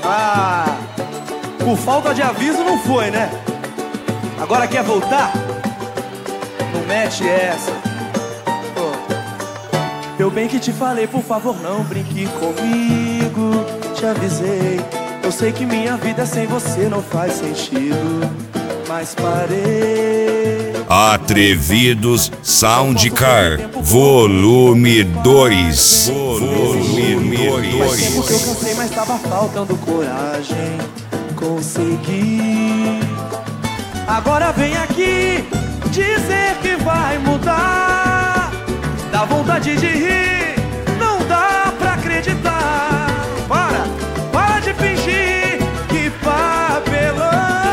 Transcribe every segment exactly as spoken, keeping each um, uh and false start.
Ah, por falta de aviso não foi, né? Agora quer voltar? Não mete essa. Oh. Eu bem que te falei, por favor não brinque comigo. Te avisei, eu sei que minha vida sem você não faz sentido, mas parei. Atrevidos Soundcar Volume dois. Volume Faz tempo que eu dois. cansei, mas tava faltando coragem. Consegui. Agora vem aqui dizer que vai mudar. Dá vontade de rir, não dá pra acreditar. Para, para de fingir, que papelão.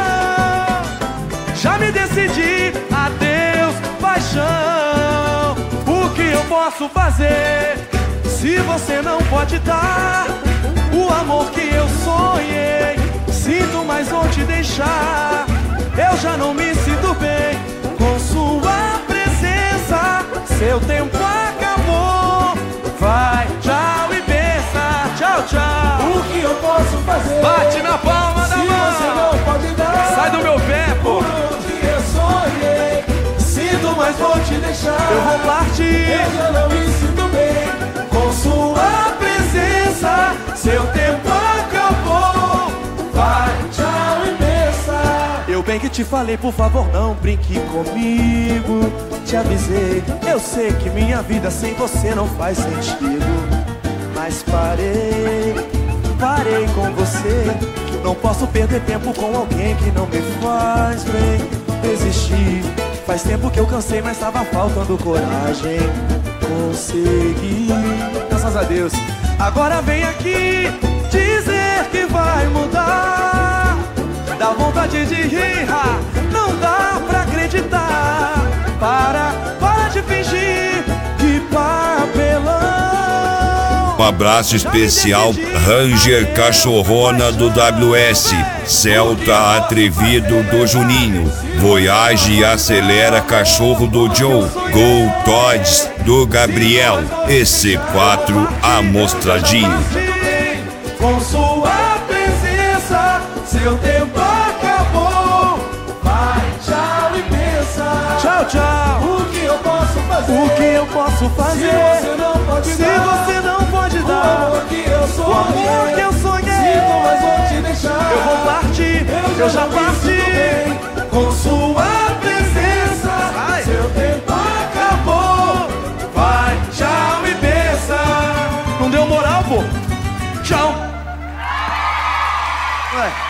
Já me decidi, adeus paixão. O que eu posso fazer se você não pode dar o amor que eu sonhei? Sinto, mas vou te deixar. Eu já não me sinto bem com sua presença. Seu tempo acabou. Vai, tchau e bença. Tchau, tchau. O que eu posso fazer? Bate na palma da se mão. você não pode dar. Sai do meu pé, pô. O que eu sonhei. Sinto, mas vou te deixar. Eu vou partir. Eu já não me sinto bem com sua presença. Seu tempo acabou. Vai, tchau e bença. Eu bem que te falei, por favor não brinque comigo. Te avisei, eu sei que minha vida sem você não faz sentido, mas parei, parei com você. Não posso perder tempo com alguém que não me faz bem. Desisti, faz tempo que eu cansei, mas tava faltando coragem. Consegui, graças a Deus. Agora vem aqui dizer que vai mudar. Dá vontade de rir, não dá pra acreditar. Para, para de fingir, que papelão. Um abraço especial, Ranger Cachorrona do W S, Celta Atrevido do Juninho, Voyage e Acelera Cachorro do Joe, Go Tods do Gabriel, E C quatro Amostradinho. Com sua presença, seu tempo acabou. Vai, tchau e pensa. Tchau, tchau. O que eu posso fazer? O que eu posso fazer? Se você não pode Se dar. você não pode O dar amor que eu sonhei. o amor que eu sonhei. Sinto, mas vou te deixar. Eu vou partir, eu já não me parti. sinto bem com sua presença. Vai. Seu tempo acabou. Vai, tchau e pensa. Não deu moral, pô. Tchau. Ué.